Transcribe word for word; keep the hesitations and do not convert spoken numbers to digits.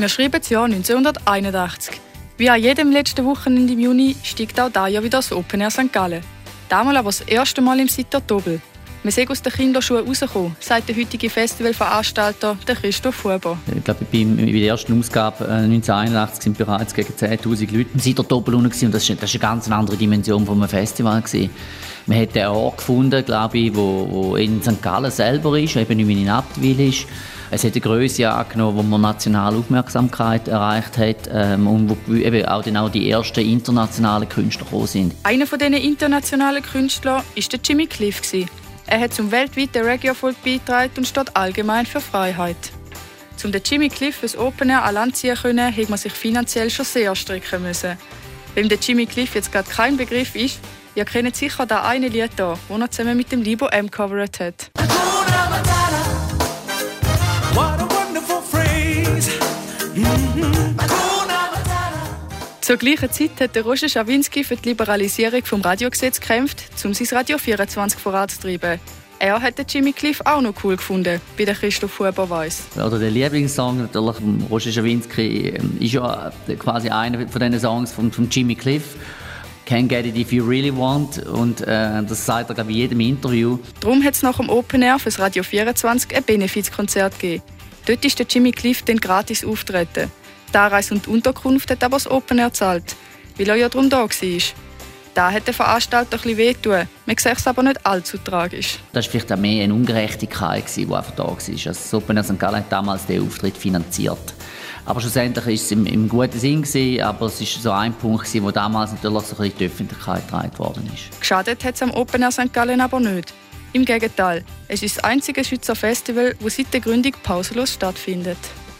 Wir schreiben das Jahr neunzehnhunderteinundachtzig. Wie an jedem letzten Wochenende im Juni steigt auch dieses Jahr wieder das Open Air Sankt Gallen. Damals aber das erste Mal im Sitter Tobel. Wir sind aus den Kinderschuhen rausgekommen, sagt der heutige Festivalveranstalter Christoph Huber. Ich glaube, bei der ersten Ausgabe äh, neunzehnhunderteinundachtzig sind bereits gegen zehntausend Leute im Sitter Tobel und das war das eine ganz andere Dimension von einem Festival gewesen. Man hat einen Ort gefunden, glaube ich, wo, wo in Sankt Gallen selber ist, eben nicht mehr in Abtwil ist. Es hat eine Grösse angenommen, wo man nationale Aufmerksamkeit erreicht hat ähm, und wo eben auch, dann auch die ersten internationalen Künstler gekommen sind. Einer von diesen internationalen Künstlern war der Jimmy Cliff. Er hat zum weltweiten Reggae-Erfolg beigetragen und steht allgemein für Freiheit. Um den Jimmy Cliff fürs Open Air an Land ziehen zu können, musste man sich finanziell schon sehr strecken müssen. Wem der Jimmy Cliff jetzt gerade kein Begriff ist, ihr kennt sicher das eine Lied hier, das er zusammen mit dem Libo M gecovert hat. Zur gleichen Zeit hat der Roger Schawinski für die Liberalisierung des Radiogesetzes gekämpft, um sein Radio vierundzwanzig voranzutreiben. Er hat den Jimmy Cliff auch noch cool gefunden, wie der Christoph Huber weiss. Oder der Lieblingssong natürlich von Roger Schawinski ist ja quasi einer von diesen Songs von, von Jimmy Cliff. Can't get it if you really want. Und äh, das sagt er, glaube ich, in jedem Interview. Darum hat es nach dem Open Air für das Radio vierundzwanzig ein Benefizkonzert gegeben. Dort ist der Jimmy Cliff dann gratis auftreten. Die Anreise und die Unterkunft hat aber das Open Air gezahlt, weil er ja darum da war. Da hat der Veranstalter ein bisschen wehtun. Man sieht es aber nicht allzu tragisch. Das war vielleicht auch mehr eine Ungerechtigkeit, die einfach da war. Also das Open Air Sankt Gallen hat damals den Auftritt finanziert. Aber schlussendlich war es im, im guten Sinn, gewesen, aber es war so ein Punkt, gewesen, wo damals natürlich so ein bisschen die Öffentlichkeit getragen worden ist. Geschadet hat es am Open Air Sankt Gallen aber nicht. Im Gegenteil, es ist das einzige Schweizer Festival, das seit der Gründung pausenlos stattfindet.